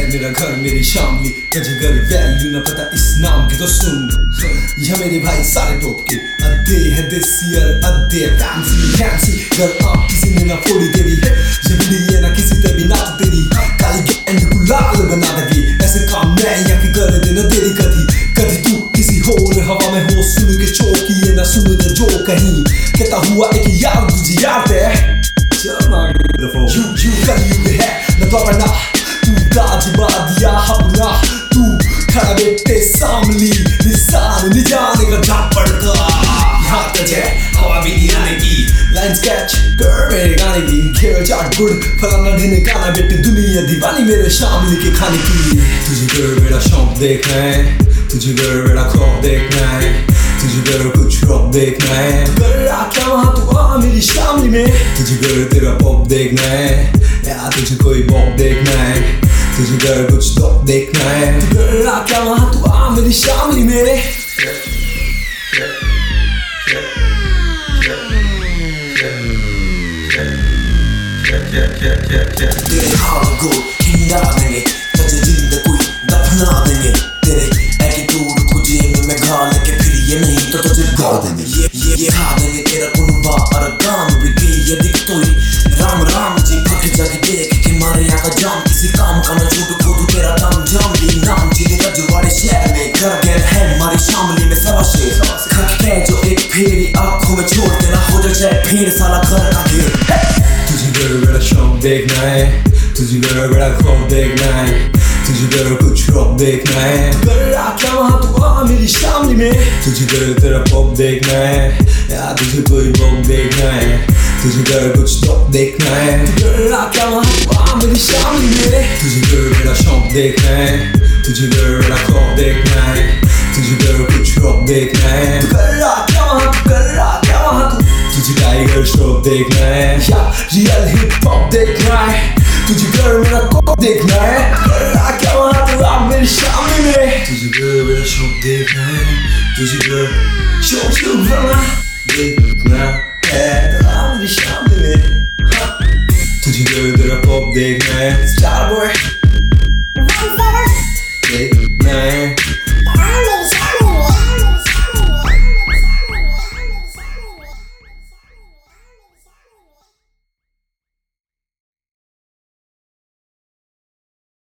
मेरा घर मेरी शामली, तुझे घर वैल्यू न पता इस नाम की तो सुन। यह मेरे भाई सारे टॉप के अड्डे है देसी और अड्डे फैंसी फैंसी। घर आप किसी ने ना फोड़ी तेरी, ये भी है ना किसी ते भी ना तो तेरी काली गैंग को लाल बना देगी। ऐसे काम मैं यहाँ की कर देना तेरी कभी कभी तू किसी और हवा में हो, सुन के चौकी है ना सुन दे जो कहीं कहता हुआ एक यार तुझे याद है। कलयुग है न दोबारा, तू गाजिबा दिया अपना, तू खड़ा बेटे सामली निशान नहीं जाने का झापड़ का। यहाँ तुझे हवा भी नहीं आने की, लाइन स्केच कर मेरे गाने की, खेल चाट गुड़ फलाना ढेने गाना बेटे दुनिया दीवानी मेरे शामली के खाने की। तुझे घर मेरा शौक देखना है, तुझे घर मेरा खौफ देखना है, तुझे घर कुछ रॉक देखना है। घर आके वहाँ तू आ मेरी शामली में, तुझे घर तेरा पॉप देखना है या तुझे कोई बॉप देखना है, तुझे घर कुछ टॉप देखना है। घर आके वहाँ तू आ मेरी शामली में। तेरे हाथ को खिंडा देंगे, तुझे जिंदा कोई दफना देंगे, तेरे एटीट्यूड को जेब में घाल के फिर ये नहीं तो तुझे गा देंगे। ये खा देंगे तेरा कुनबा और गाम भी गई ये दिख तो ही राम राम जी फट जाके देख के मारे यहाँ का जाम, किसी काम का न झूठ खुद तेरा काम जाम ली नाम जिले रजवाड़े शहर में घर गैर है हमारी शामली में सवा शेर खटके जो एक फेरी आंखों में छोड़ देना हो जाए फिर साला घर का घेर। तुझे घर मेरा शौक देखना है, तुझे घर मेरा खौफ देखना है, तुझे घर कुछ रॉक देखना है। घर आके वहाँ तू आ मेरी शामली में, तुझे घर तेरा पॉप देखना है या तुझे कोई बॉप देखना है, तुझे घर कुछ टॉप देखना है। घर आके वहाँ तू आ मेरी शामली में, तुझे घर मेरा शौक देखना है, तुझे घर मेरा खौफ देखना है, तुझे घर कुछ रॉक देखना है। घर आके वहाँ तू तुझे टाइगर श्रॉफ देखना है या रियल हिप हॉप देखना है, तुझे घर मेरा कॉप देखना है। घर आके वहाँ तू आ मेरी शामली में, तुझे घर मेरा शौक देखना है, तुझे घर शौक देखना है तो आ मेरी शामली में। तुझे घर तेरा पॉप देखना है, स्टार बॉय